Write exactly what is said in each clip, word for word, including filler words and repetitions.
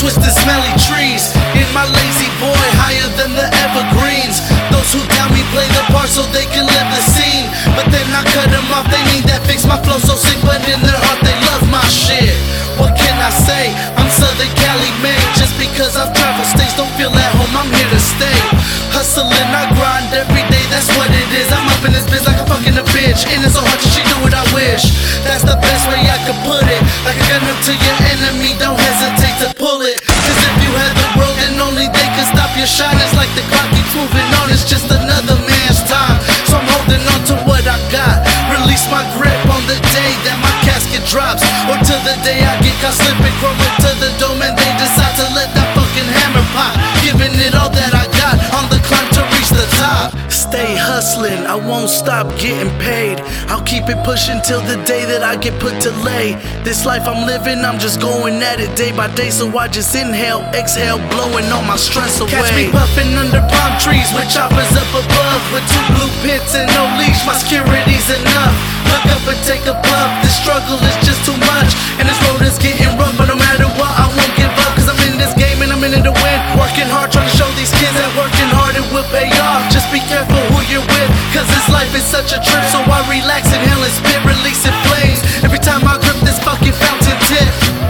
twisted smelly trees. In my lazy boy, higher than the evergreens. Those who doubt me play the part so they can live the scene, but then I cut them off, they need that fix. My flow so sick, but in their heart they love my shit. What can I say? I'm Southern Cali made. Just because I've traveled states, don't feel at home, I'm here to stay. Hustling, I grind every day, that's what it is. I'm up in this biz like I'm fucking a bitch, and it's so hard to she do what I wish. That's the best way I could put it. Like a gun up to your enemy, don't hesitate to pull it. Cause if you had the world, then only they could stop your shine. It's like the clock keeps moving on, it's just another man's time. So I'm holding on to what I got. Release my grip on the day that my casket drops, or to the day I get caught slipping, crawling to the dome and they decide to let that fucking hammer pop. Giving it all that I got on the climb to reach the top. Stay hustling, I won't stop getting paid. I'll keep it pushing till the day that I get put to lay. This life I'm living, I'm just going at it day by day. So I just inhale, exhale, blowing all my stress away. Catch me puffing under palm trees with choppers up above, with two blue pits and no leash, my security's enough. Look up and take a puff, this struggle is just too much, and this road is getting rough. But no matter what, I won't give up, cause I'm in this game and I'm in it to win. Working hard, trying to show these kids that working hard it will pay off. Just be careful who you're with, cause this life is such a trip. So I relax, inhale and spit, releasing flames every time I grip this fucking fountain tip.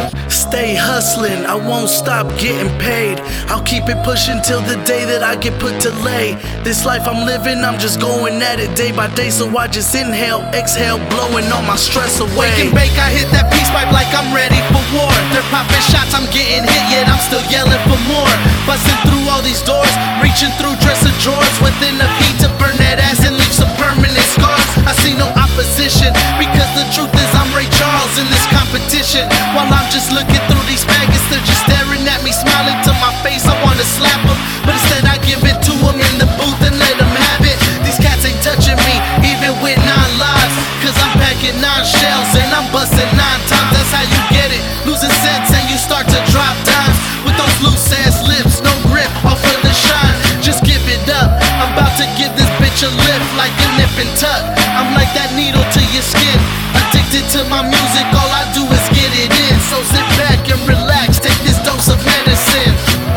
Stay hustling, I won't stop getting paid. I'll keep it pushing till the day that I get put to lay. This life I'm living, I'm just going at it day by day. So I just inhale, exhale, blowing all my stress away. Wake and bake, I hit that peace pipe like I'm ready for war. They're popping shots, I'm getting hit, yet I'm still yelling for more. Busting through all these doors, reaching through dresser drawers, within the heat to burn that ass and leave some permanent scars. I see no opposition, because the truth is I'm Ray Charles in this competition. While I'm just looking through these faggots, they're just staring at me, smiling to my face. I wanna slap them, but instead I give it to them in the booth and let them have it. These cats ain't touching me, even with nine lives, cause I'm packing nine shells and I'm busting nine times. That's how you get it, losing sense and you start to drop dimes. With those loose ass lips, no grip, off of the shine, just give it up. I'm about to give this bitch a lift like a nip and tuck. I'm like that needle to your skin, addicted to my music, all I do is get it in. So sit back and relax, take this dose of medicine.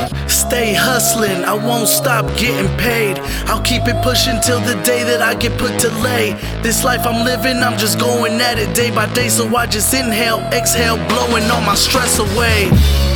Stay hustling, I won't stop getting paid. I'll keep it pushing till the day that I get put to lay. This life I'm living, I'm just going at it day by day. So I just inhale, exhale, blowing all my stress away.